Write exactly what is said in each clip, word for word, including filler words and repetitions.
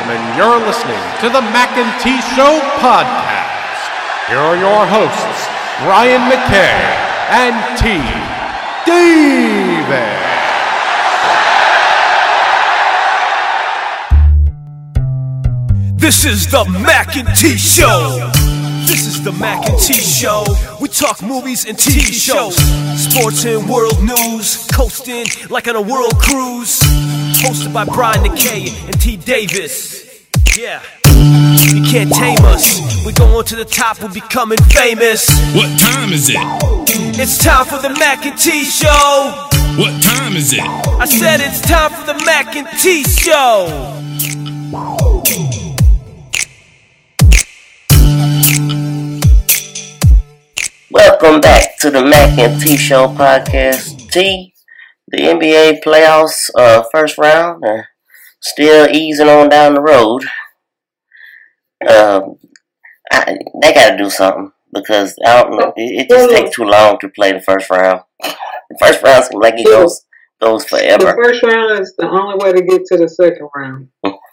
gentlemen, you're listening to the Mac and T Show podcast. Here are your hosts, Ryan McKay and T. Davis. This is the Mac and T Show. This is the Mac and T Show. We talk movies and T V shows, sports and world news, coasting like on a world cruise. Hosted by Brian McKay and T. Davis. Yeah, you can't tame us. We're going to the top, we're becoming famous. What time is it? It's time for the Mac and T Show. What time is it? I said it's time for the Mac and T Show. Welcome back to the Mac and T Show podcast. T, the N B A playoffs, uh, first round, uh, still easing on down the road. Um, I, they got to do something because I don't know, it, it just takes too long to play the first round. The first round seems like it goes goes forever. The first round is the only way to get to the second round.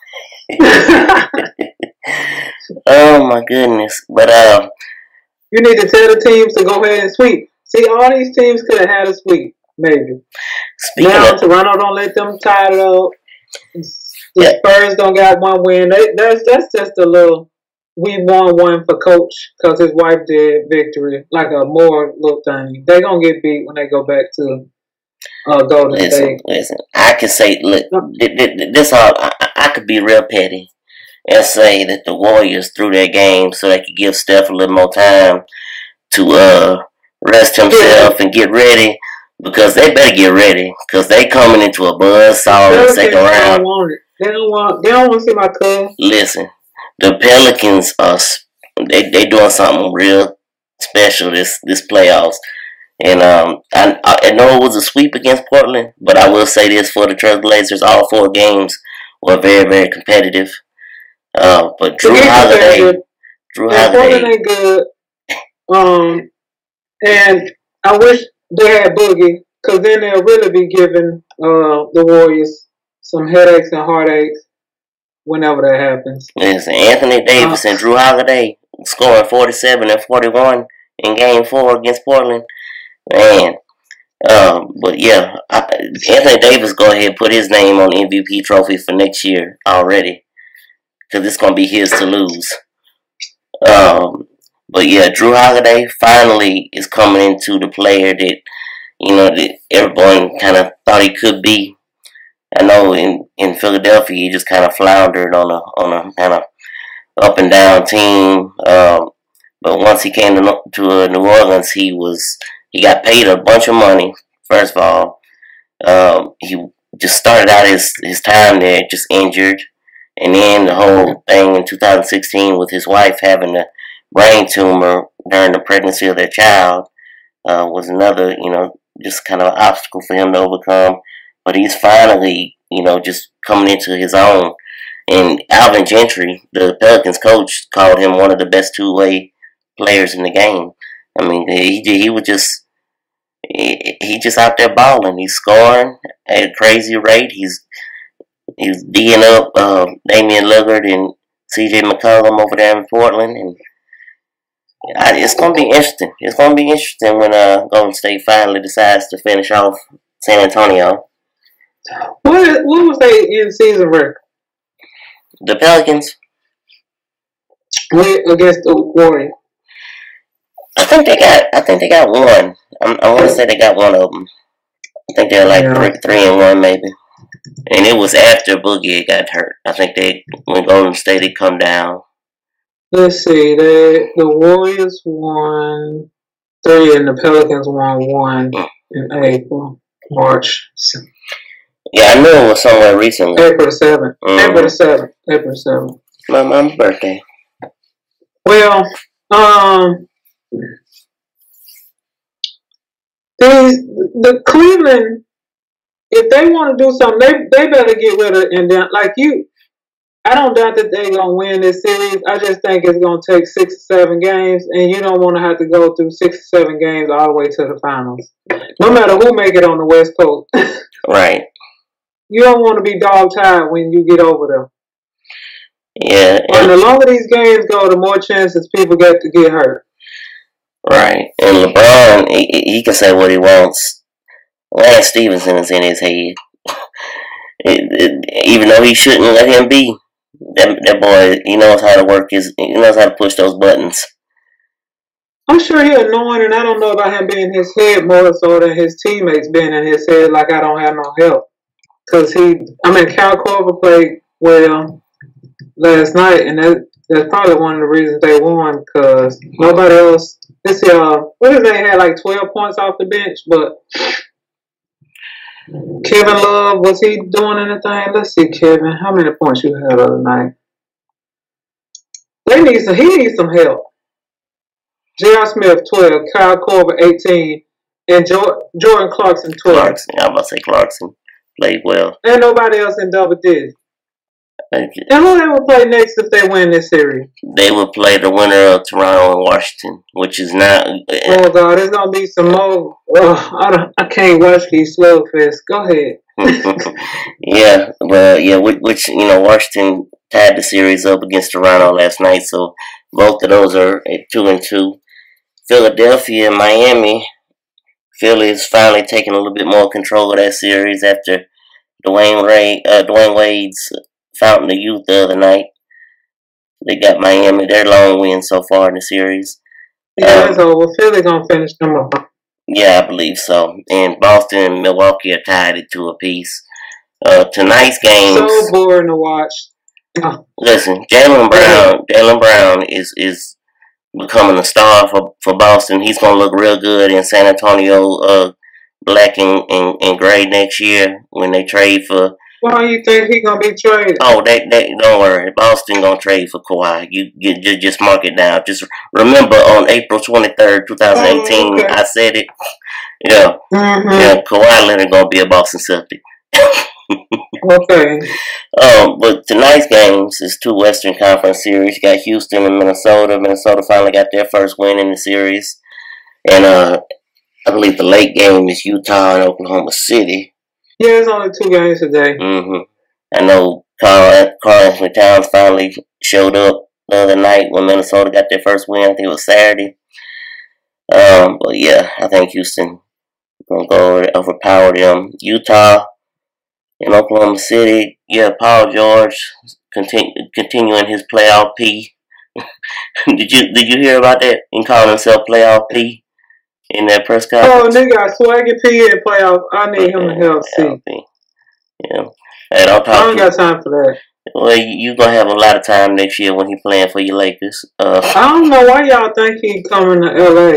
Oh my goodness! But uh. You need to tell the teams to go ahead and sweep. See, all these teams could have had a sweep, maybe. Speaking now, of, Toronto don't let them tie it up. The yeah. Spurs don't got one win. They, that's that's just a little. We won one for Coach because his wife did victory, like a more little thing. They're gonna get beat when they go back to uh, Golden listen, State. Listen, I could say, look, this all. I, I could be real petty and say that the Warriors threw their game so they could give Steph a little more time to uh, rest himself and get ready, because they better get ready because they coming into a buzzsaw in the second round. Don't want it. They don't want. They don't want to see my cousin. Listen, the Pelicans are they they doing something real special this this playoffs, and um I I know it was a sweep against Portland, but I will say this for the Trailblazers: all four games were very very competitive. Uh, but Drew Holiday, Drew Holiday, ain't good. Um, and I wish they had Boogie, because then they'll really be giving uh the Warriors some headaches and heartaches whenever that happens. Listen, Anthony Davis uh, and Drew Holiday scoring forty-seven and forty-one in Game Four against Portland, man. Um, but yeah, I, Anthony Davis go ahead and put his name on the M V P trophy for next year already. Because it's going to be his to lose. Um, but yeah, Drew Holiday finally is coming into the player that, you know, that everyone kind of thought he could be. I know in, in Philadelphia, he just kind of floundered on a on a kind of up and down team. Um, but once he came to, to uh, New Orleans, he was he got paid a bunch of money. First of all, um, he just started out his his time there just injured. And then the whole thing in two thousand sixteen with his wife having a brain tumor during the pregnancy of their child uh, was another, you know, just kind of an obstacle for him to overcome. But he's finally, you know, just coming into his own. And Alvin Gentry, the Pelicans coach, called him one of the best two-way players in the game. I mean, he he was just he, he just out there balling. He's scoring at a crazy rate. He's He's D'ing up uh, Damian Lillard and C J McCollum over there in Portland, and I, it's gonna be interesting. It's gonna be interesting when uh, Golden State finally decides to finish off San Antonio. What what was their in season record? The Pelicans against the Warriors. I think they got. I think they got one. I'm, I want to say they got one of them. I think they're like yeah. three, three and one maybe. And it was after Boogie got hurt. I think they, when Golden State had come down. Let's see, they, the Warriors won three and the Pelicans won one in April, March. Yeah, I knew it was somewhere recently. April seventh. Mm-hmm. April seventh. April seventh. My mom's birthday. Well, um, these, the Cleveland, if they want to do something, they they better get rid of and then like you. I don't doubt that they're gonna win this series. I just think it's gonna take six or seven games, and you don't want to have to go through six or seven games all the way to the finals. No matter who make it on the West Coast, right? You don't want to be dog tired when you get over them. Yeah. And the longer these games go, the more chances people get to get hurt. Right. And LeBron, he, he can say what he wants. Lance Stevenson is in his head. It, it, even though he shouldn't let him be, that, that boy, he knows how to work his, he knows how to push those buttons. I'm sure he's annoying, and I don't know about him being in his head more so than his teammates being in his head like I don't have no help. Because he, I mean, Cal Corver played well last night, and that, that's probably one of the reasons they won, because nobody else, let's see, uh, what if they had like twelve points off the bench, but Kevin Love, was he doing anything? Let's see, Kevin, how many points you had the other night? They need some, he needs some help. J R. Smith, twelve, Kyle Korver, eighteen, and jo- Jordan Clarkson, twelve. Clarkson, I was about to say Clarkson played well. And nobody else in double digits. And who they will play next if they win this series? They will play the winner of Toronto and Washington, which is not. Oh God, there's gonna be some more. Oh, I don't, I can't watch these slugfests. Go ahead. Yeah, well, yeah, which, which you know, Washington tied the series up against Toronto last night, so both of those are at two and two. Philadelphia and Miami. Philly is finally taking a little bit more control of that series after Dwayne Ray, uh, Dwayne Wade's Fountain of Youth the other night. They got Miami their long win so far in the series. Yeah, um, so well, Philly gonna finish them up. Yeah, I believe so. And Boston and Milwaukee are tied at two apiece. Uh, tonight's game. So boring to watch. Oh. Listen, Jaylen Brown. Jaylen Brown is is becoming a star for, for Boston. He's gonna look real good in San Antonio, uh, black and, and, and gray next year when they trade for. Why do you think he's gonna be traded? Oh, they, they don't worry. Boston gonna trade for Kawhi. You, you just just mark it down. Just remember on April twenty third, twenty eighteen, oh, okay. I said it. Yeah, mm-hmm. Yeah. Kawhi Leonard gonna be a Boston Celtic. Okay. Um, but tonight's games is two Western Conference series. You got Houston and Minnesota. Minnesota finally got their first win in the series, and uh, I believe the late game is Utah and Oklahoma City. Yeah, it's only two games today. Mm-hmm. I know Carl, Carl Anthony Towns finally showed up the other night when Minnesota got their first win. I think it was Saturday. Um, but yeah, I think Houston gonna go over, overpower them. Utah and Oklahoma City, yeah, Paul George continue, continuing his playoff P. did you did you hear about that? He called himself playoff P in that press conference. Oh, nigga, I swagger P in playoff. I need him to help C. Yeah, and I'll talk I don't got time for that. Well, you gonna have a lot of time next year when he playing for your Lakers. Uh, I don't know why y'all think he coming to L A.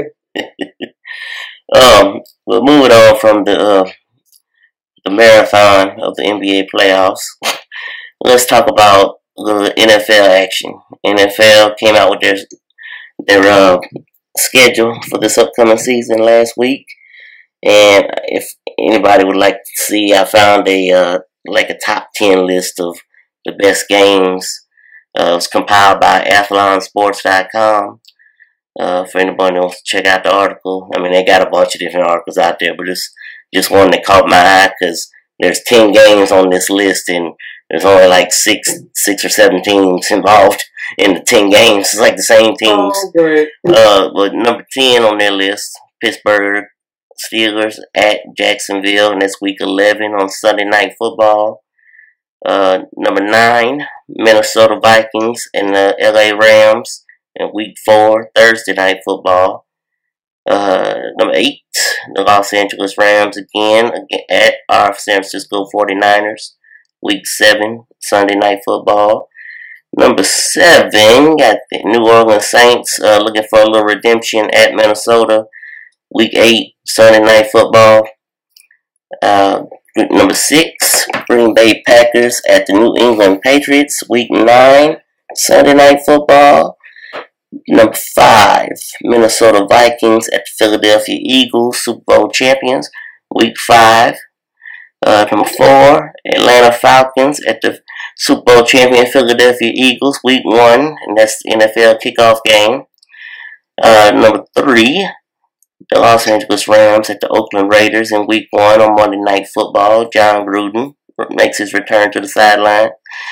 um, but moving on from the uh, the marathon of the N B A playoffs, let's talk about the N F L action. N F L came out with their their uh, schedule for this upcoming season last week, and if anybody would like to see, I found a uh, like a top ten list of the best games. Uh, it was compiled by athlon sports dot com. Uh, for anybody who wants to check out the article, I mean, they got a bunch of different articles out there, but it's just one that caught my eye because there's ten games on this list, and there's only like six, six or seven teams involved in the ten games. It's like the same teams. Oh, great. Uh, but number ten on their list, Pittsburgh Steelers at Jacksonville, and that's week eleven on Sunday Night Football. Uh, number nine, Minnesota Vikings and the L A Rams in week four, Thursday Night Football. Uh, number eight, the Los Angeles Rams again, again at our San Francisco forty-niners, week seven, Sunday Night Football. Number seven, got the New Orleans Saints uh, looking for a little redemption at Minnesota, week eight, Sunday Night Football. Uh, number six, Green Bay Packers at the New England Patriots, week nine, Sunday Night Football. Number five, Minnesota Vikings at the Philadelphia Eagles, Super Bowl champions, week five. Uh, number four, Atlanta Falcons at the Super Bowl champion Philadelphia Eagles, week one, and that's the N F L kickoff game. Uh, number three, the Los Angeles Rams at the Oakland Raiders in week one on Monday Night Football. John Gruden makes his return to the sideline.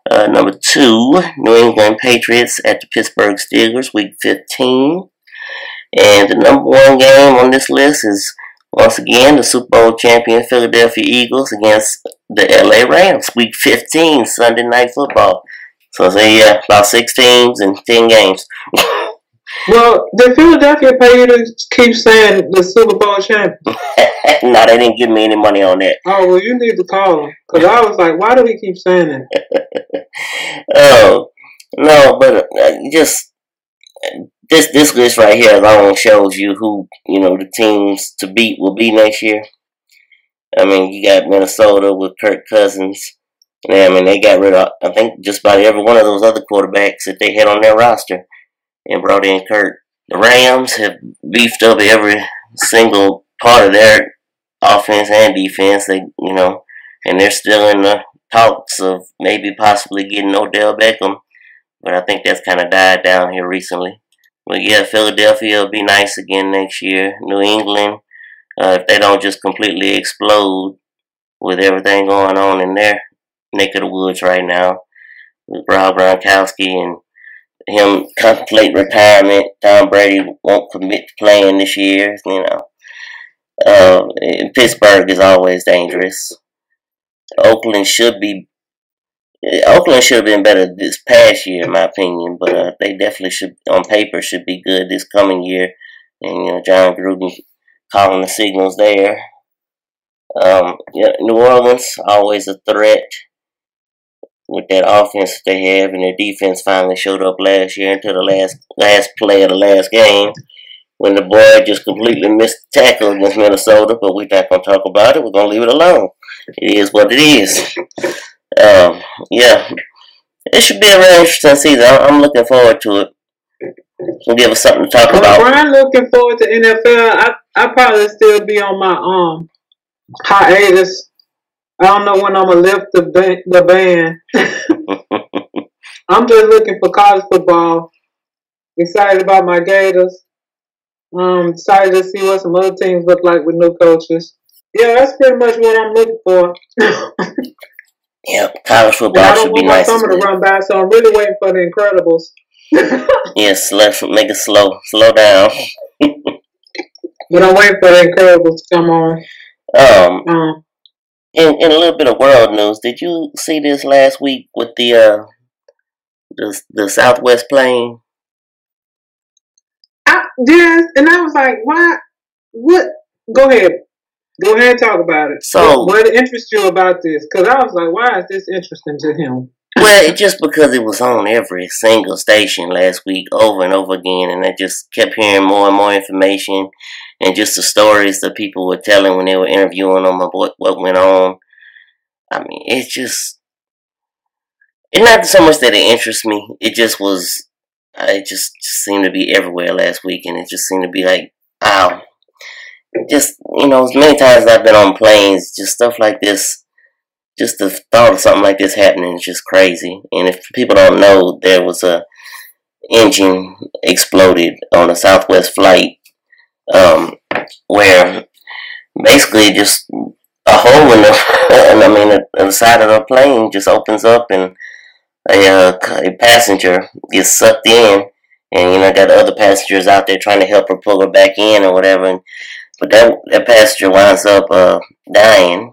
Uh, number two, New England Patriots at the Pittsburgh Steelers, week fifteen. And the number one game on this list is, once again, the Super Bowl champion Philadelphia Eagles against the L A Rams, week fifteen, Sunday Night Football. So, so yeah, about six teams and ten games. Well, did Philadelphia pay you to keep saying the Super Bowl champion? No, they didn't give me any money on that. Oh, well, you need to call them. Because I was like, why do we keep saying that? Oh, no, but uh, just, this this list right here alone shows you who, you know, the teams to beat will be next year. I mean, you got Minnesota with Kirk Cousins. Yeah, I mean, they got rid of, I think, just about every one of those other quarterbacks that they had on their roster and brought in Kirk. The Rams have beefed up every single part of their offense and defense. They, you know, and they're still in the talks of maybe possibly getting Odell Beckham, but I think that's kind of died down here recently. But yeah, Philadelphia will be nice again next year. New England, uh, if they don't just completely explode with everything going on in their neck of the woods right now, with Rob Gronkowski and him contemplate retirement. Tom Brady won't commit to playing this year, you know. Uh, Pittsburgh is always dangerous. Oakland should be. Oakland should have been better this past year, in my opinion, but uh, they definitely should, on paper, should be good this coming year. And you know, John Gruden calling the signals there. Um, yeah, New Orleans always a threat with that offense that they have, and their defense finally showed up last year until the last last play of the last game when the boy just completely missed the tackle against Minnesota. But we're not going to talk about it. We're going to leave it alone. It is what it is. Um, yeah, it should be a very interesting season. I'm looking forward to it. It'll give us something to talk well, about. I'm looking forward to N F L. I I probably still be on my um hiatus. I don't know when I'm gonna lift the ba- the band. I'm just looking for college football. Excited about my Gators. Um, excited to see what some other teams look like with new coaches. Yeah, that's pretty much what I'm looking for. Yep, college football I should don't be want my nice. summer to run by, so I'm really waiting for the Incredibles. Yes, let's make it slow, slow down. But I'm waiting for the Incredibles to come on. Um, Um, in in a little bit of world news, did you see this last week with the uh the the Southwest plane? I, yes, and I was like, why? What? Go ahead. Go ahead and talk about it. So, what, what interests you about this? Because I was like, why is this interesting to him? Well, it just because it was on every single station last week over and over again, and I just kept hearing more and more information and just the stories that people were telling when they were interviewing them of what, what went on. I mean, it's just, it's not so much that it interests me. It just was, it just, just seemed to be everywhere last week, and it just seemed to be like, wow. Just, you know, as many times as I've been on planes, just stuff like this, just the thought of something like this happening is just crazy. And if people don't know, there was a engine exploded on a Southwest flight, um, where basically just a hole in the, and I mean, the, the side of the plane just opens up, and a, uh, a passenger gets sucked in, and you know, got other passengers out there trying to help her pull her back in or whatever. And, But that that passenger winds up uh, dying,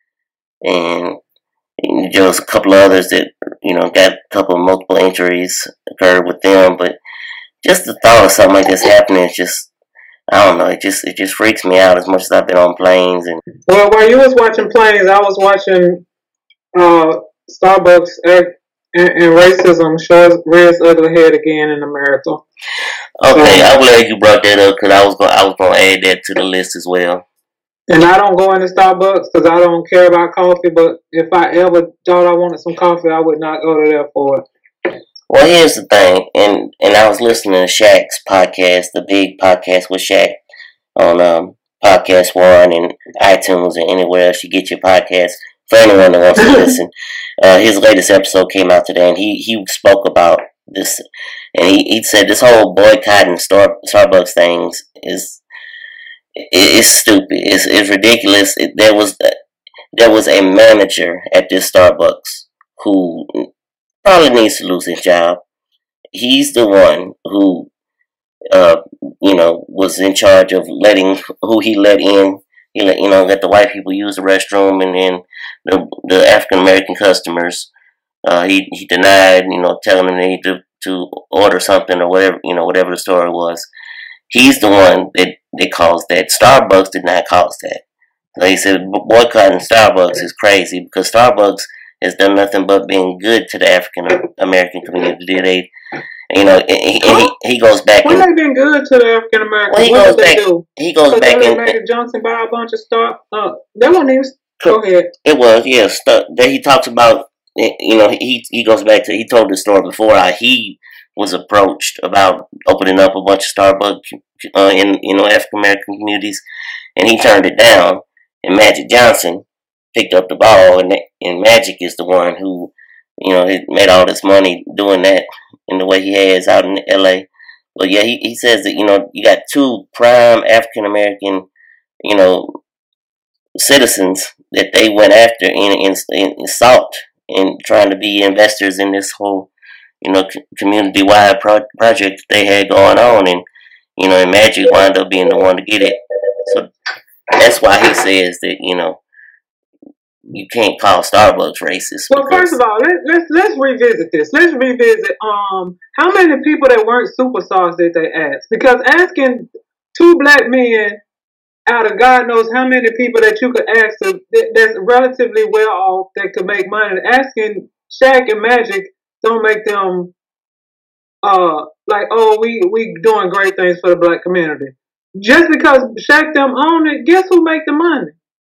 and there was a couple of others that, you know, got a couple of multiple injuries occurred with them. But just the thought of something like this happening is just, I don't know, it just it just freaks me out as much as I've been on planes. And well, while you was watching planes, I was watching uh, Starbucks and, and racism shows rear its ugly head again in America. Okay, I'm glad you brought that up because I was going I was going to add that to the list as well. And I don't go into Starbucks because I don't care about coffee. But if I ever thought I wanted some coffee, I would not go to there for it. Well, here's the thing, and and I was listening to Shaq's podcast, the big podcast with Shaq, on um, Podcast One and iTunes and anywhere else you get your podcast. For anyone that wants to listen, uh, his latest episode came out today, and he he spoke about this, and he, he said this whole boycotting Star, Starbucks things is is stupid. It's, it's ridiculous. It, there was there was a manager at this Starbucks who probably needs to lose his job. He's the one who, uh, you know, was in charge of letting who he let in. He let you know let the white people use the restroom, and then the the African American customers, uh, he he denied. You know, telling them they need to to order something or whatever. You know, whatever the story was. He's the one that that caused that. Starbucks did not cause that. Like he said, boycotting Starbucks is crazy because Starbucks has done nothing but being good to the African American community. They, you know, and he, and he, he goes back. Well, and, they've been good to the African Americans. Well, he what goes did back. they do? He goes so back they and Magic Johnson buy a bunch of stuff. Uh, they won't even. Go ahead. It was yeah. Stuff that he talks about. You know, he he goes back to he told the story before how he was approached about opening up a bunch of Starbucks uh, in you know African American communities, and he turned it down. And Magic Johnson picked up the ball, and and Magic is the one who, you know, made all this money doing that in the way he has out in L A. But yeah, he, he says that, you know, you got two prime African American, you know, citizens that they went after and, and, and sought in trying to be investors in this whole, you know, community wide pro- project they had going on, and you know, and Magic wound up being the one to get it. So that's why he says that, you know, you can't call Starbucks racist. Well, first of all, let, let's let's revisit this. Let's revisit um how many people that weren't superstars did they ask? Because asking two black men out of God knows how many people that you could ask to, that's relatively well off that could make money, asking Shaq and Magic don't make them uh like, oh, we we doing great things for the black community. Just because Shaq them own it, guess who make the money?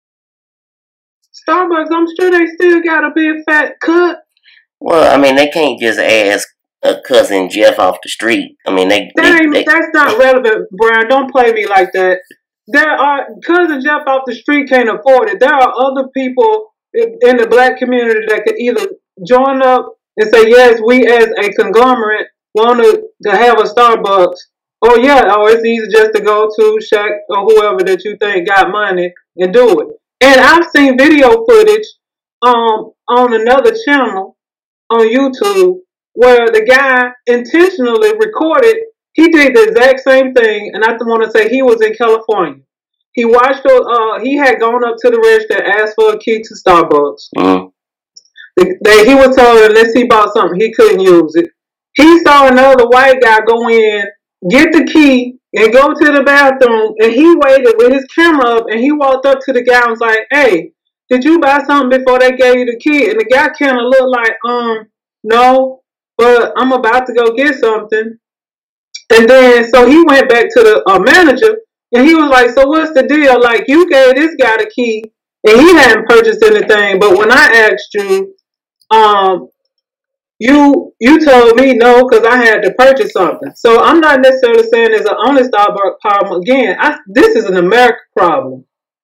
Starbucks. I'm sure they still got a big fat cut. Well, I mean, they can't just ask a cousin Jeff off the street. I mean, they, that they, ain't, they that's not relevant, Brian. Don't play me like that. There are cousin Jeff off the street can't afford it. There are other people in, in the black community that could either join up and say, yes, we as a conglomerate want to, to have a Starbucks. Or yeah, or it's easy just to go to Shaq or whoever that you think got money and do it. And I've seen video footage um, on another channel on YouTube where the guy intentionally recorded. He did the exact same thing, and I want to say he was in California. He watched. Uh, he had gone up to the register and asked for a key to Starbucks. Mm-hmm. They, he was told unless he bought something, he couldn't use it. He saw another white guy go in, get the key, and go to the bathroom, and he waited with his camera up, and he walked up to the guy and was like, hey, did you buy something before they gave you the key? And the guy kind of looked like, um, no, but I'm about to go get something. And then, so he went back to the uh, manager, and he was like, so what's the deal? Like, you gave this guy the key, and he hadn't purchased anything, but when I asked you, um, You you told me no because I had to purchase something. So I'm not necessarily saying there's an only Starbucks problem. Again, I, this is an American problem.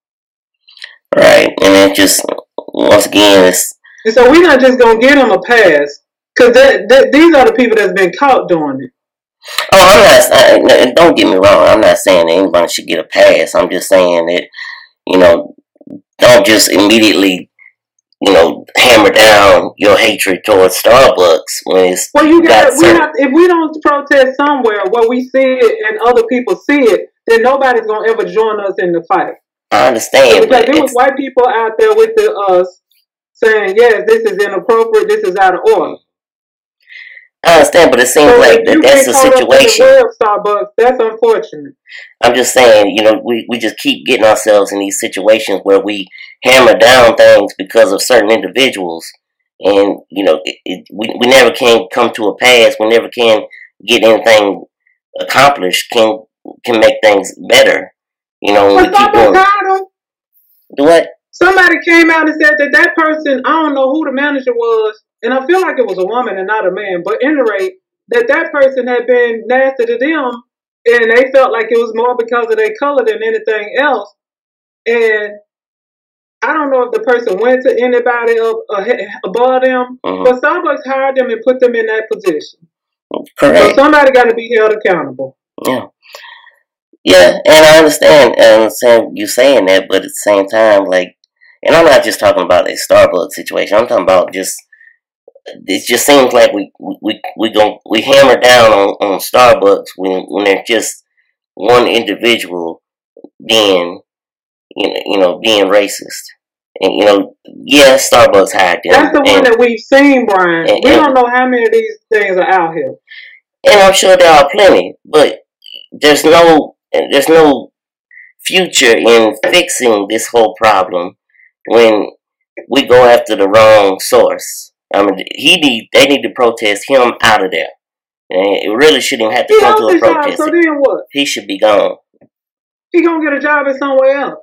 Right, and it just, once again, it's... And so we're not just going to give them a pass because that, that, these are the people that's been caught doing it. Oh, I'm not, I, don't get me wrong, I'm not saying that anybody should get a pass. I'm just saying that, you know, don't just immediately, you know, hammer down your hatred towards Starbucks when it's... Well, you got, we have, if we don't protest somewhere where we see it and other people see it, then nobody's going to ever join us in the fight. I understand. So because there was white people out there with the, us saying, yes, this is inappropriate, this is out of order. I understand, but it seems so like that that's the situation. Up in the Starbucks, that's unfortunate. I'm just saying, you know, we, we just keep getting ourselves in these situations where we hammer down things because of certain individuals, and you know, it, it, we we never can come to a pass. We never can get anything accomplished. Can can make things better. You know, when we keep doing. Do what? Somebody came out and said that that person, I don't know who the manager was. And I feel like it was a woman and not a man. But at any rate, that that person had been nasty to them, and they felt like it was more because of their color than anything else. And I don't know if the person went to anybody up, uh, above them, mm-hmm. but Starbucks hired them and put them in that position. Correct. So somebody got to be held accountable. Yeah. Yeah, and I understand, I understand you saying that, but at the same time, like, and I'm not just talking about a Starbucks situation. I'm talking about just it just seems like we we we go we hammer down on, on Starbucks when when there's just one individual being you know you know being racist. And you know, yeah, Starbucks hired them. That's the one and, that we've seen, Brian. and, we and, don't know how many of these things are out here. And I'm sure there are plenty, but there's no there's no future in fixing this whole problem when we go after the wrong source. I mean, he need they need to protest him out of there. And it really shouldn't even have to he come to a job, protest. So then what? He should be gone. He gonna get a job at somewhere else.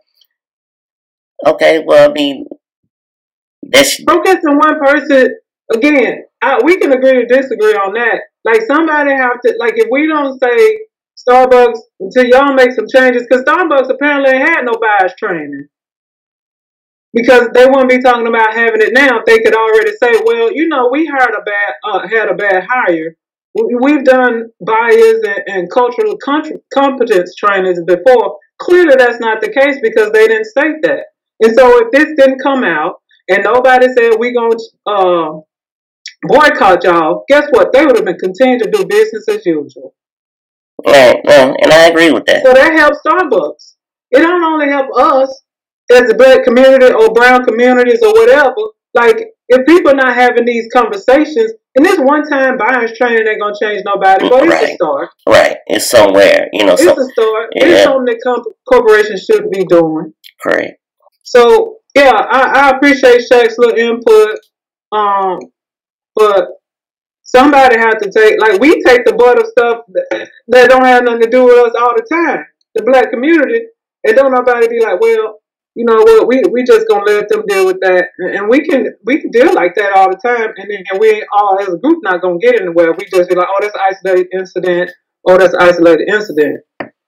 Okay, well, I mean, that's protesting one person again. I, we can agree to disagree on that. Like somebody have to, like if we don't say Starbucks until y'all make some changes, because Starbucks apparently had no bias training, because they wouldn't be talking about having it now if they could already say, well, you know, we hired a bad, uh, had a bad hire. We've done bias and, and cultural competence trainings before. Clearly, that's not the case because they didn't state that. And so if this didn't come out and nobody said we're going to uh, boycott y'all, guess what? They would have been continuing to do business as usual. Right, well, and I agree with that. So that helps Starbucks. It don't only help us as the black community or brown communities or whatever. Like, if people are not having these conversations, and this one-time buyers training ain't going to change nobody, but it's right. a start. Right, it's somewhere, you know. It's so, a start. Yeah. It's something that comp- corporations should be doing. Correct. So, yeah, I, I appreciate Shaq's little input, um, but somebody had to take, like, we take the butt of stuff that, that don't have nothing to do with us all the time, the black community, and don't nobody be like, well, you know what, we we just gonna let them deal with that, and we can we can deal like that all the time, and then and we ain't all as a group not gonna get anywhere. We just be like, oh, that's an isolated incident, oh, that's an isolated incident.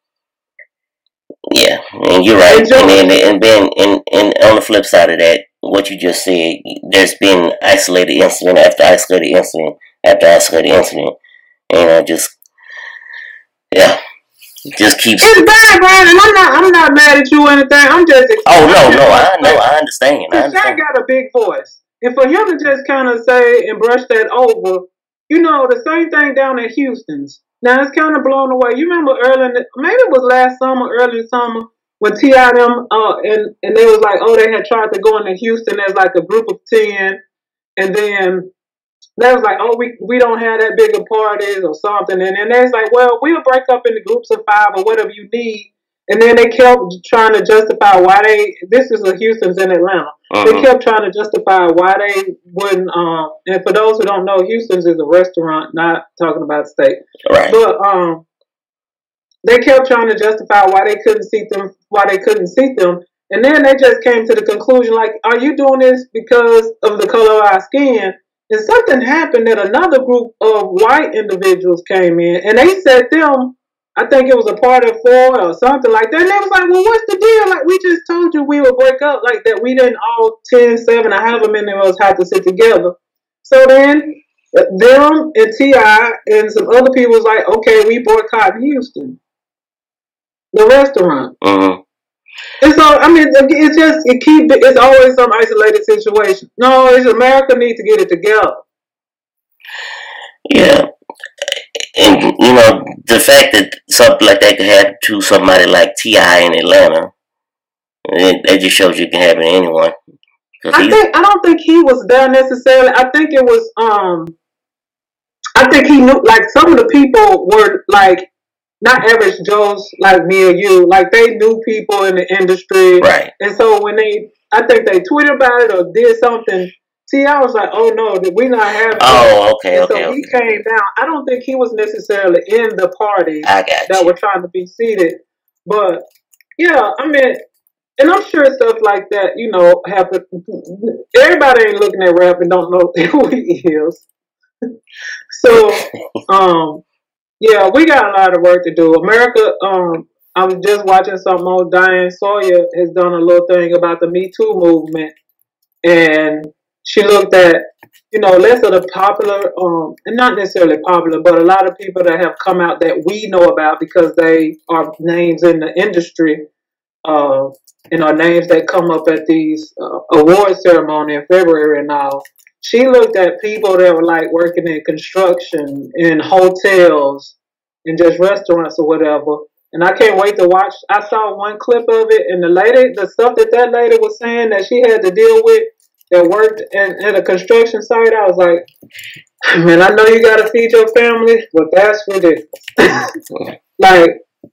Yeah, and you're right. And then, and then, and, and on the flip side of that, what you just said, there's been isolated incident after isolated incident after isolated incident, and I just, yeah, it just keeps. It's bad, Brian, and I'm not, I'm not mad at you or anything. I'm just. Oh no, no, I know, I understand. I understand. Shaq got a big voice, and for him to just kind of say and brush that over, you know, the same thing down at Houston's. Now it's kind of blown away. You remember early, in the, maybe it was last summer, early in summer, when T I them uh, and and they was like, oh, they had tried to go into Houston as like a group of ten, and then they was like, oh, we we don't have that big of parties or something, and then they was like, well, we'll break up into groups of five or whatever you need, and then they kept trying to justify why they. This is a Houston's in Atlanta. Uh-huh. They kept trying to justify why they wouldn't. Um, and for those who don't know, Houston's is a restaurant, not talking about steak. Right. But um, they kept trying to justify why they couldn't seat them, why they couldn't seat them, and then they just came to the conclusion, like, are you doing this because of the color of our skin? And something happened that another group of white individuals came in, and they set them. I think it was a party of four or something like that. And they was like, well, what's the deal? Like, we just told you we would break up, like that we didn't all ten, seven, or however many of us have to sit together. So then them and T I and some other people was like, okay, we boycott Houston, the restaurant. Mm-hmm. And so, I mean, it's just, it keep, it's always some isolated situation. No, it's America needs to get it together. Yeah. And, you know, the fact that something like that could happen to somebody like T I in Atlanta, it, that just shows you it can happen to anyone. I think, I don't think he was there necessarily. I think it was, um, I think he knew, like, some of the people were, like, not average Joes like me or you. Like, they knew people in the industry. Right. And so when they, I think they tweeted about it or did something, T I was like, oh no, we're not having Oh, it. okay, and okay. So okay. he came down. I don't think he was necessarily in the party I got that you. were trying to be seated. But, yeah, I mean, and I'm sure stuff like that, you know, happen. Everybody ain't looking at rap and don't know who he is. So, um, yeah, we got a lot of work to do. America, um, I was just watching something on Diane Sawyer has done a little thing about the Me Too movement. And she looked at, you know, less of the popular, um, and not necessarily popular, but a lot of people that have come out that we know about because they are names in the industry, uh, and are names that come up at these uh, award ceremony in February and all. she looked at people that were like working in construction, in hotels, and just restaurants or whatever. And I can't wait to watch. I saw one clip of it, and the lady, the stuff that that lady was saying that she had to deal with that worked in, in a construction site, I was like, man, I know you got to feed your family, but that's ridiculous. Like,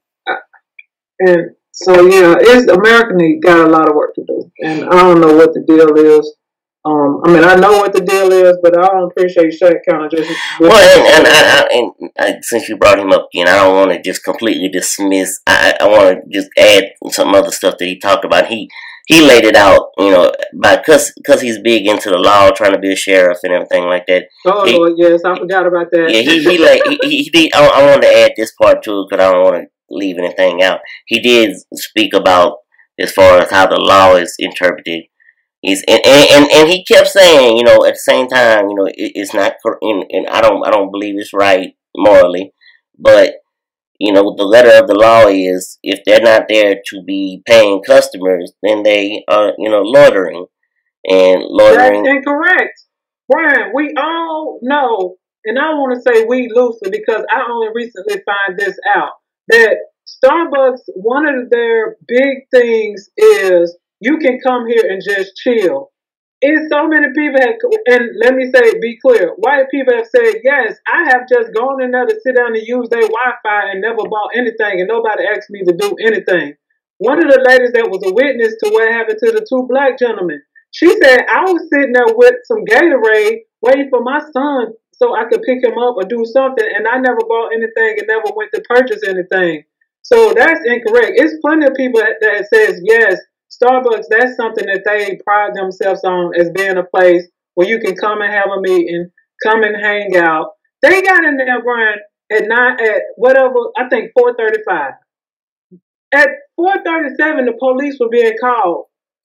and so, yeah, it's America need, got a lot of work to do. And I don't know what the deal is. Um, I mean, I know what the deal is, but I don't appreciate Shaq kind of just. Well, and, and, I, I, and I, since you brought him up again, I don't want to just completely dismiss. I, I want to just add some other stuff that he talked about. He he laid it out, you know, by because because he's big into the law, trying to be a sheriff and everything like that. Oh he, Lord, yes, I forgot about that. Yeah, he he like he, he, he did. I, I wanted to add this part too because I don't want to leave anything out. He did speak about as far as how the law is interpreted. He's and, and and he kept saying, you know, at the same time, you know, it, it's not, and, and I don't, I don't believe it's right morally, but you know, the letter of the law is if they're not there to be paying customers, then they are, you know, loitering and loitering. That's incorrect, Brian. We all know, and I want to say we loosely because I only recently find this out that Starbucks, one of their big things is. You can come here and just chill. And so many people have, and let me say, be clear, white people have said, yes, I have just gone in there to sit down and use their Wi-Fi and never bought anything, and nobody asked me to do anything. One of the ladies that was a witness to what happened to the two black gentlemen, she said, I was sitting there with some Gatorade waiting for my son so I could pick him up or do something, and I never bought anything and never went to purchase anything. So that's incorrect. It's plenty of people that, that says, yes, Starbucks, that's something that they pride themselves on as being a place where you can come and have a meeting, come and hang out. They got in there, Brian, at nine, at whatever, I think four thirty-five. At four thirty-seven, the police were being called.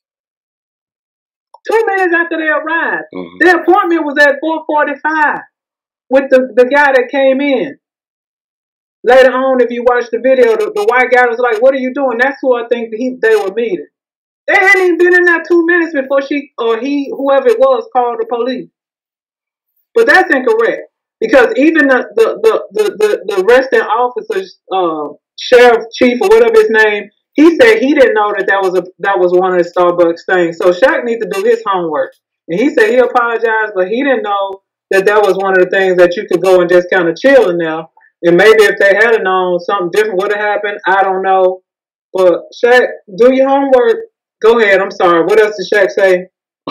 Two minutes after they arrived. Mm-hmm. Their appointment was at four forty-five with the, the guy that came in. Later on, if you watch the video, the, the white guy was like, what are you doing? That's who I think he, they were meeting. They hadn't even been in there two minutes before she or he, whoever it was, called the police. But that's incorrect because even the the the the, the, the arresting officer, uh, sheriff chief or whatever his name, he said he didn't know that that was a that was one of the Starbucks things. So Shaq needs to do his homework, and he said he apologized, but he didn't know that that was one of the things that you could go and just kind of chill in there. And maybe if they had known something different would have happened, I don't know. But Shaq, do your homework. Go ahead. I'm sorry. What else did Shaq say?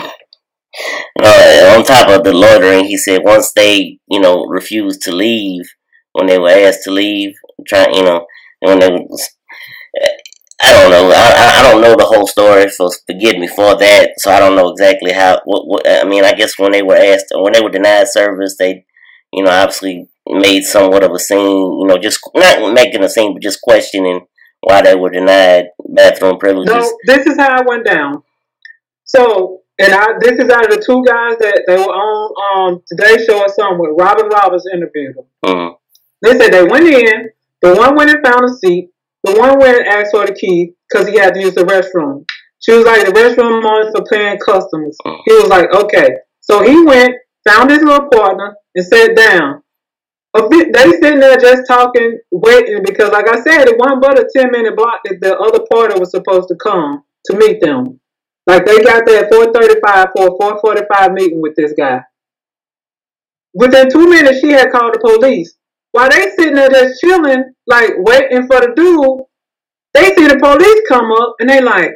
Uh, on top of the loitering, he said once they, you know, refused to leave, when they were asked to leave, try, you know, when they, I don't know, I, I don't know the whole story, so forgive me for that. So I don't know exactly how. What, what I mean, I guess when they were asked, when they were denied service, they, you know, obviously made somewhat of a scene, you know, just not making a scene, but just questioning why they were denied bathroom privileges. No, this is how it went down. So, and I, this is out of the two guys that they were on um, Today Show or somewhere. Robin Roberts interviewed them. Mm-hmm. They said they went in. The one went and found a seat. The one went and asked for the key because he had to use the restroom. She was like, the restroom only for paying customers. Mm-hmm. He was like, okay. So he went, found his little partner, and sat down. A bit, they sitting there just talking, waiting, because like I said, it wasn't but a ten minute block that the other party was supposed to come to meet them. Like they got there at four thirty-five for a four forty-five meeting with this guy. Within two minutes, she had called the police. While they sitting there just chilling, like waiting for the dude, they see the police come up and they like,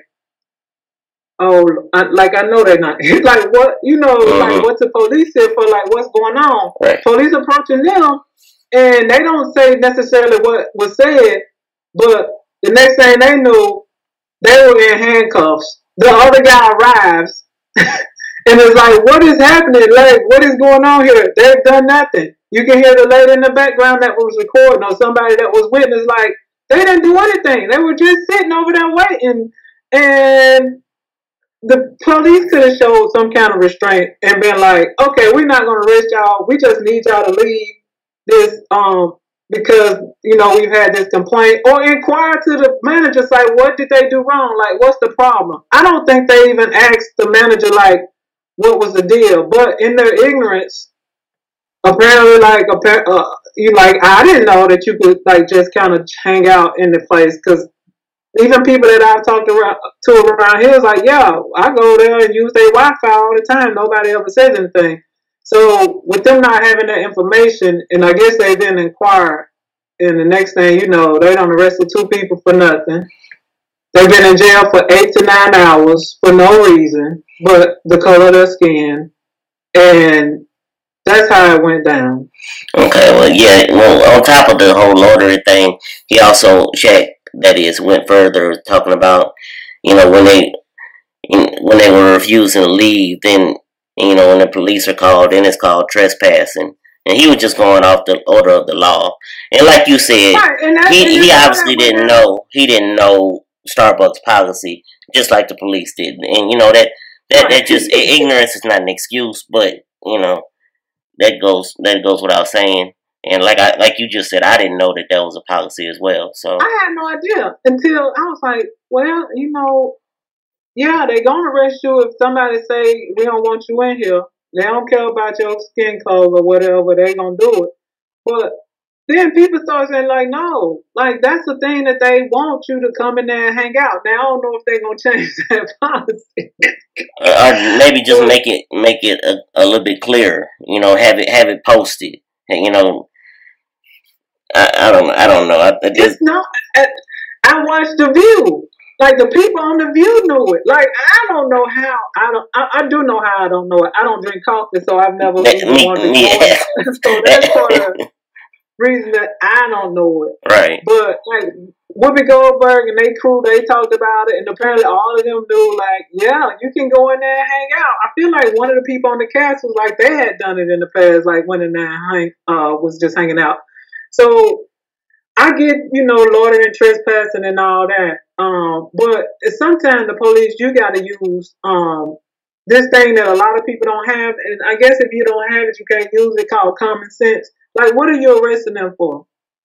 oh, I, like I know they're not. It's like what you know, mm-hmm. like what's the police here for? Like what's going on? Right. Police approaching them. And they don't say necessarily what was said, but the next thing they knew, they were in handcuffs. The other guy arrives, and it's like, what is happening? Like, what is going on here? They've done nothing. You can hear the lady in the background that was recording or somebody that was witness, like, they didn't do anything. They were just sitting over there waiting. And the police could have showed some kind of restraint and been like, okay, we're not going to arrest y'all. We just need y'all to leave. This um because you know we've had this complaint, or inquire to the manager like what did they do wrong, like what's the problem. I don't think they even asked the manager like what was the deal. But in their ignorance, apparently, like, uh, you like, I didn't know that you could like just kind of hang out in the place, because even people that I've talked around, to around here is like, yeah, I go there and use their Wi-Fi all the time. Nobody ever says anything. So with them not having that information, and I guess they didn't inquire, and the next thing you know, they done arrested two people for nothing. They've been in jail for eight to nine hours for no reason but the color of their skin, and that's how it went down. Okay, well, yeah, well, on top of the whole lottery thing, he also, Shaq, that is, went further, talking about, you know, when they when they were refusing to leave, then, you know, when the police are called, then it's called trespassing. And he was just going off the order of the law. And like you said, right, he, he obviously didn't know, he didn't know Starbucks policy, just like the police did. And, you know, that, that, right. that just, ignorance is not an excuse, but, you know, that goes, that goes without saying. And like I, like you just said, I didn't know that that was a policy as well. So I had no idea until I was like, well, you know, yeah, they gonna arrest you if somebody say we don't want you in here. They don't care about your skin color or whatever. They gonna do it. But then people start saying like, no, like that's the thing that they want you to come in there and hang out. Now I don't know if they're gonna change that policy. Or maybe just make it make it a, a little bit clearer. You know, have it have it posted. You know. I, I don't I don't know. I, I just, it's not. I, I watched The View. Like the people on The View knew it. Like I don't know how. I don't. I, I do know how I don't know it. I don't drink coffee, so I've never that, even me, wanted to me, know yeah. it. So that's sort of reason that I don't know it. Right. But like Whoopi Goldberg and they crew, they talked about it, and apparently all of them knew. Like, yeah, you can go in there and hang out. I feel like one of the people on the cast was like they had done it in the past. Like went in there and hang, uh, was just hanging out. So I get, you know, loitering and trespassing and all that. Um, but sometimes the police, you got to use um, this thing that a lot of people don't have. And I guess if you don't have it, you can't use it, called common sense. Like, what are you arresting them for?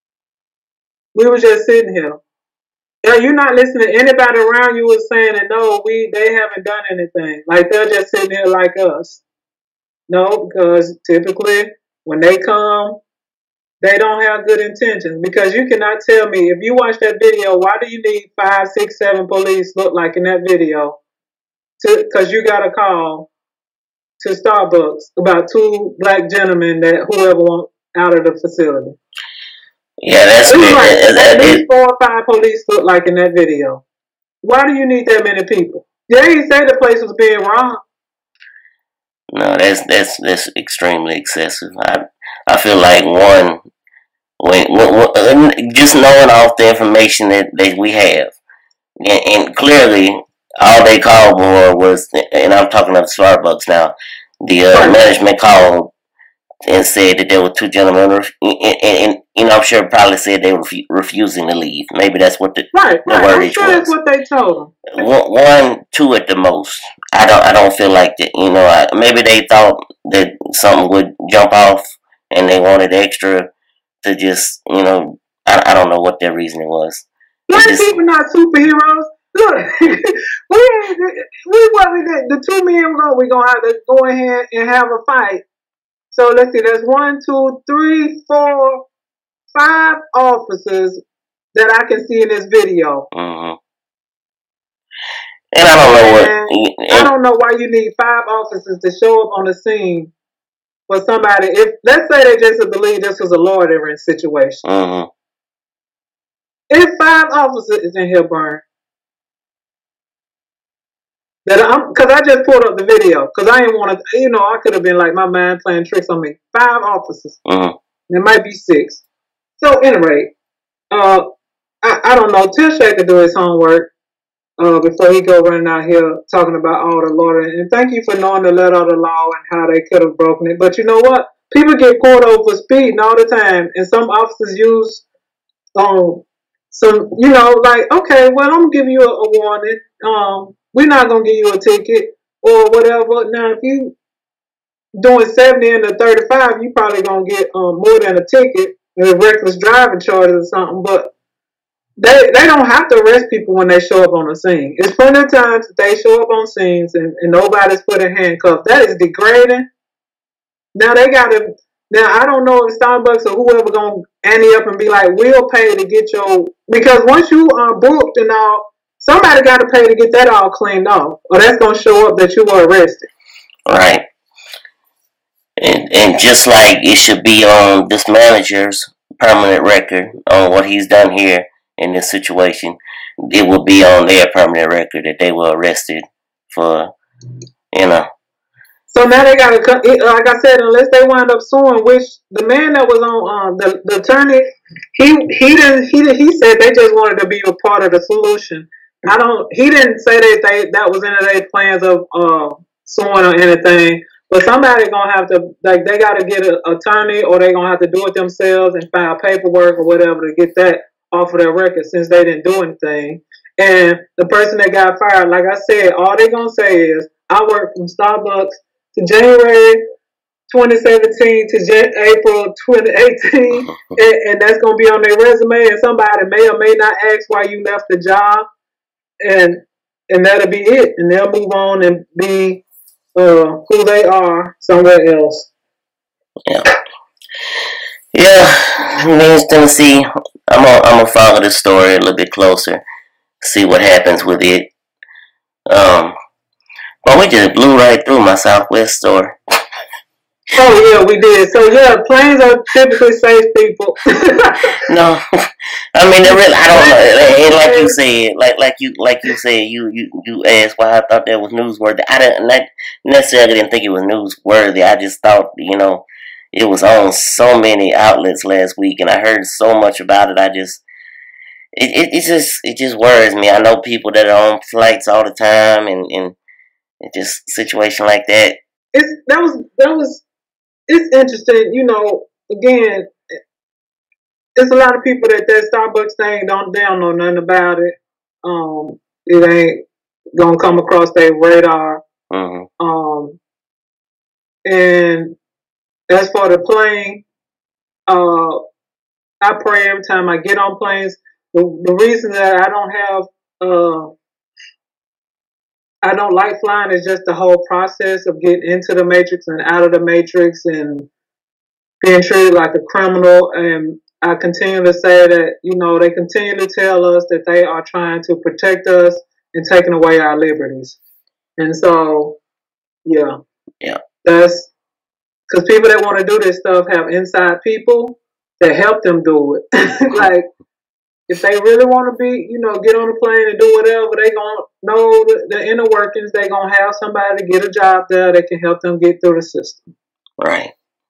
We were just sitting here. Yeah, you're not listening to anybody around you was saying that, no, we they haven't done anything. Like, they're just sitting here like us. No, because typically when they come, they don't have good intentions, because you cannot tell me, if you watch that video, why do you need five, six, seven police look like in that video? Because you got a call to Starbucks about two black gentlemen that whoever want out of the facility. Yeah, that's like, that, at least four or five police look like in that video. Why do you need that many people? Yeah, he said the place was being robbed. No, that's that's that's extremely excessive. I I feel like one. When, when, just knowing off the information that, that we have, and, and clearly all they called for was, and I'm talking about Starbucks now, the uh, management called and said that there were two gentlemen, and, and, and you know, I'm sure probably said they were refu- refusing to leave. Maybe that's what the, right, the right. wordage I'm sure was. That's what they told them. One, one, two at the most. I don't, I don't feel like that. You know, I, maybe they thought that something would jump off, and they wanted extra. To just, you know, I, I don't know what their reasoning was. Black just, people not superheroes. Look, we we what we did. The two men we're gonna we gonna have to go ahead and have a fight. So let's see. There's one, two, three, four, five officers that I can see in this video. Mm-hmm. And I don't know what. And I don't know why you need five officers to show up on the scene. For somebody, if let's say they just believe this was a loitering situation, mm-hmm. if five officers is in here, Burn, that I'm, because I just pulled up the video, because I didn't want to, you know, I could have been like my mind playing tricks on me. Five officers, mm-hmm. there might be six. So, anyway, uh, I, I don't know. Tell Shaq to do his homework uh, before he go running out here talking about all the loitering. And thank you for knowing the letter of the law and how they could have broken it. But you know what? People get pulled over for speeding all the time, and some officers use um some, you know, like, okay, well, I'm gonna give you a, a warning. Um, we're not gonna give you a ticket or whatever. Now, if you doing seventy and a thirty-five, you probably gonna get um more than a ticket, a reckless driving charges or something. But they they don't have to arrest people when they show up on the scene. It's plenty of times that they show up on scenes and, and nobody's put in handcuffs. That is degrading. Now they gotta. Now I don't know if Starbucks or whoever gonna ante up and be like, we'll pay to get your, because once you are booked and all, somebody got to pay to get that all cleaned off, or that's gonna show up that you were arrested. Right. And and just like it should be on this manager's permanent record on what he's done here in this situation, it will be on their permanent record that they were arrested for, you know. So now they gotta, like I said, unless they wind up suing, which the man that was on, uh, the the attorney, he he didn't he he said they just wanted to be a part of the solution. I don't. He didn't say that they that was in their plans of uh, suing or anything. But somebody gonna have to, like, they gotta get an attorney, or they gonna have to do it themselves and file paperwork or whatever to get that off of their record, since they didn't do anything. And the person that got fired, like I said, all they gonna say is, I worked from Starbucks to January twenty seventeen to Jan- April twenty eighteen, and, and that's gonna be on their resume. And somebody may or may not ask why you left the job, and and that'll be it. And they'll move on and be uh, who they are somewhere else. Yeah. Yeah. Means Tennessee. I'm gonna I'm gonna follow this story a little bit closer, see what happens with it. Um, but we just blew right through my Southwest story. Oh yeah, we did. So yeah, planes are typically safe people. No, I mean, they really, I don't know. And like you said, like like you like you said, you you you asked why I thought that was newsworthy. I didn't not necessarily didn't think it was newsworthy. I just thought, you know, it was on so many outlets last week, and I heard so much about it. I just it it, it just it just worries me. I know people that are on flights all the time, and and it just situation like that. It's that was that was. It's interesting, you know. Again, there's a lot of people that that Starbucks thing don't they don't know nothing about it. Um, it ain't gonna come across their radar. Mm-hmm. Um, and as for the plane, uh, I pray every time I get on planes. The the reason that I don't have uh. I don't like flying is just the whole process of getting into the Matrix and out of the Matrix and being treated like a criminal. And I continue to say that, you know, they continue to tell us that they are trying to protect us and taking away our liberties. And so, yeah. Yeah. That's because people that want to do this stuff have inside people that help them do it. Like, if they really want to be, you know, get on a plane and do whatever, they going to know the, the inner workings. They going to have somebody to get a job there that can help them get through the system. Right.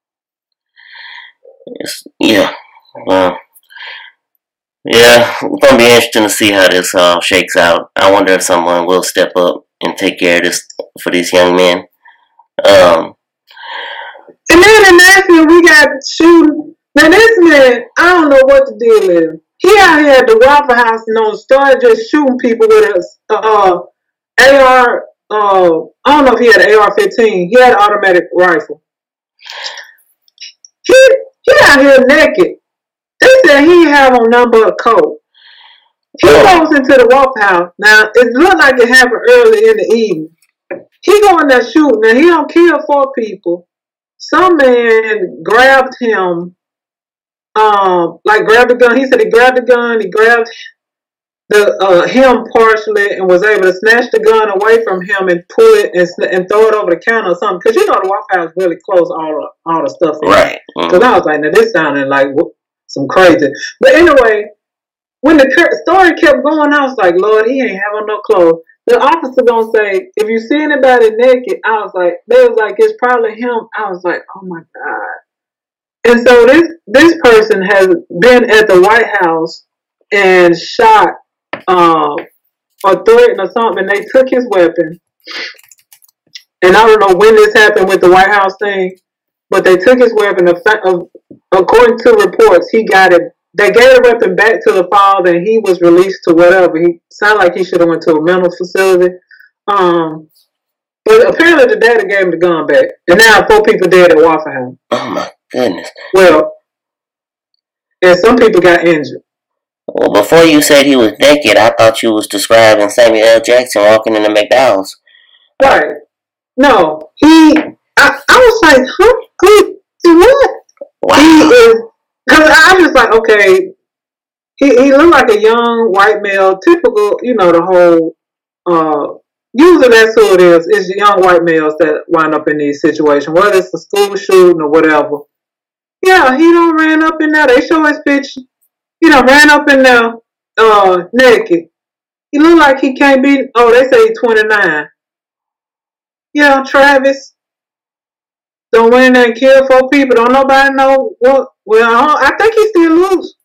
It's, yeah. Well, yeah, it's going to be interesting to see how this all uh, shakes out. I wonder if someone will step up and take care of this for these young men. Um, and then in Nashville, we got shooting. Now, this man, I don't know what the deal is. He out here at the Waffle House and on started just shooting people with a uh, A R. Uh, I don't know if he had an A R fifteen. He had an automatic rifle. He he out here naked. They said he have on nothing but a coat. He goes into the Waffle House. Now it looked like it happened early in the evening. He go in there shooting. Now he don't kill four people. Some man grabbed him. Um, like grabbed the gun. He said he grabbed the gun. He grabbed the uh, him partially and was able to snatch the gun away from him and pull it and, and throw it over the counter or something. Because you know the Waffle House really close all the all the stuff. Right. Because mm-hmm. I was like, now this sounded like some crazy. But anyway, when the story kept going, I was like, Lord, he ain't having no clothes. The officer gonna say, if you see anybody naked, I was like, they was like, it's probably him. I was like, oh my God. And so this this person has been at the White House and shot um, or threatened or something. They took his weapon. And I don't know when this happened with the White House thing, but they took his weapon. According to reports, he got it. They gave the weapon back to the father, and he was released to whatever. He sounded like he should have went to a mental facility. Um, but apparently the daddy gave him the gun back. And now four people dead at Waffle House. Oh my goodness. Well, and some people got injured. Well, before you said he was naked, I thought you was describing Samuel L. Jackson walking in the McDonald's. Right. No, he. I, I was like, huh? Who? What? Wow. He is. Because I was like, okay. He he looked like a young white male, typical. You know, the whole. Uh, usually that's who it is. It's young white males that wind up in these situations, whether it's a school shooting or whatever. Yeah, he done ran up in there. They show his picture. He done ran up in there, uh, naked. He look like he can't be. Oh, they say he's twenty-nine. Yeah, Travis. Don't went in there and kill four people. Don't nobody know what. Well, I think he still loose.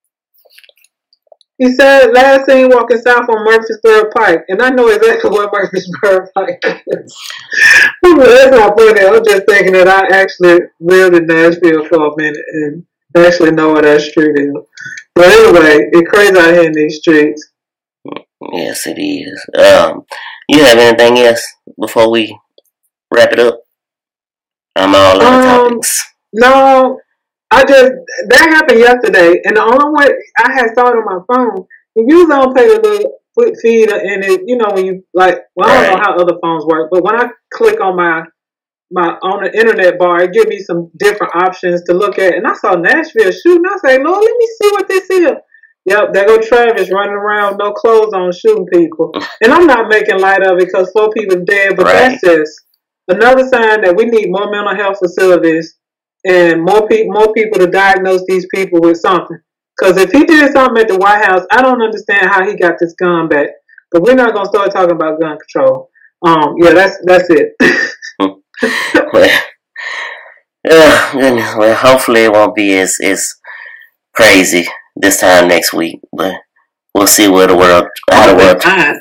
He said last seen walking south on Murfreesboro Pike, and I know exactly what Murfreesboro Pike is. That's not funny. I'm just thinking that I actually lived in Nashville for a minute and actually know what that street is. But anyway, it's crazy out here in these streets. Yes, it is. Um, you have anything else before we wrap it up? I'm all out of Um, topics. No, I just, that happened yesterday, and the only way I had saw it on my phone, if you don't pay the little foot feeder, and it, you know, when you, like, well, I don't know Right. how other phones work, but when I click on my, my, on the internet bar, it gives me some different options to look at, and I saw Nashville shooting, I say, Lord, let me see what this is. Yep, there go Travis running around, no clothes on, shooting people. And I'm not making light of it because four people dead, but Right. that's just another sign that we need more mental health facilities and more people, more people to diagnose these people with something. Because if he did something at the White House, I don't understand how he got this gun back. But we're not gonna start talking about gun control. Um, yeah, that's that's it. Well, uh, goodness, well, hopefully it won't be as as crazy this time next week, but we'll see where the world, how the world. Fine.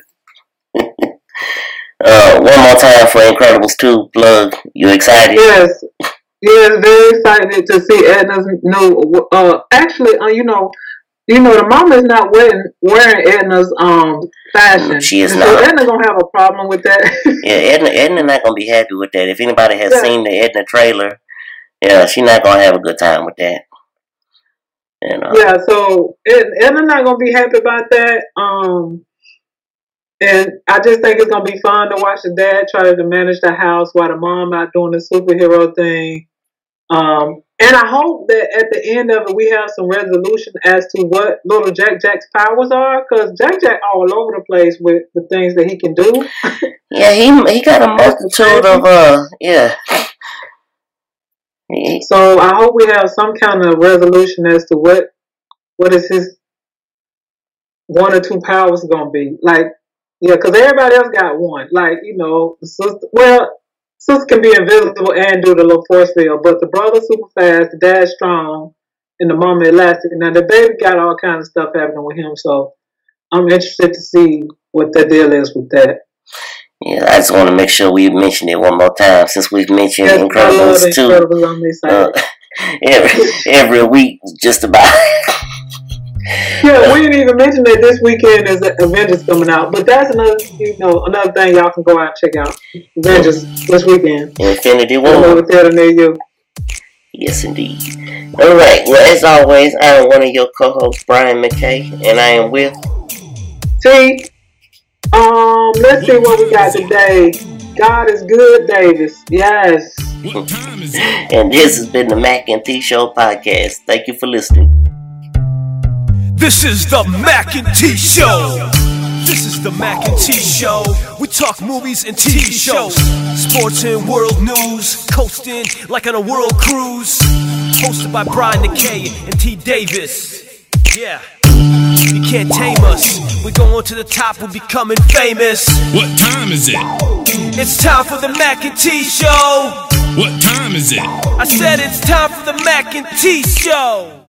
Uh, one more time for Incredibles two plug. You excited? Yes, yes, very excited to see Edna's new. Uh, actually, uh, you know, you know, the mama is not wearing wearing Edna's um fashion. She is so not. Edna gonna have a problem with that. Yeah, Edna, Edna not gonna be happy with that. If anybody has Yeah. seen the Edna trailer, yeah, she's not gonna have a good time with that. You know. Yeah, so Ed, Edna's not gonna be happy about that. Um, and I just think it's gonna be fun to watch the dad try to manage the house while the mom out doing the superhero thing. Um, and I hope that at the end of it we have some resolution as to what little Jack Jack's powers are, because Jack Jack all over the place with the things that he can do. Yeah, he he got a multitude of uh yeah. He, So I hope we have some kind of resolution as to what what is his one or two powers gonna be. Like, yeah, because everybody else got one. Like, you know, the sister. Well, sister can be invisible and do the little force field, but the brother super fast, the dad strong, and the mama elastic. Now the baby got all kinds of stuff happening with him. So I'm interested to see what the deal is with that. yeah, I just want to make sure we mention it one more time since we've mentioned Yes, I love Incredibles two Incredibles. I'm excited. uh, every every week, just about. Yeah, we didn't even mention that this weekend is Avengers coming out, but that's another, you know, another thing y'all can go out and check out. Avengers this weekend. Infinity I know War. it's there near you. Yes, indeed. All right. Well, as always, I am one of your co-hosts, Brian McKay, and I am with. See, um, let's see what we got today. God is good, Davis. Yes. What time is it? And this has been the Mac and T Show podcast. Thank you for listening. This is the Mac and T Show. This is the Mac and T Show. We talk movies and T V shows, sports and world news, coasting like on a world cruise. Hosted by Brian McKay and T Davis. Yeah, you can't tame us. We're going to the top. We're becoming famous. What time is it? It's time for the Mac and T Show. What time is it? I said it's time for the Mac and T Show.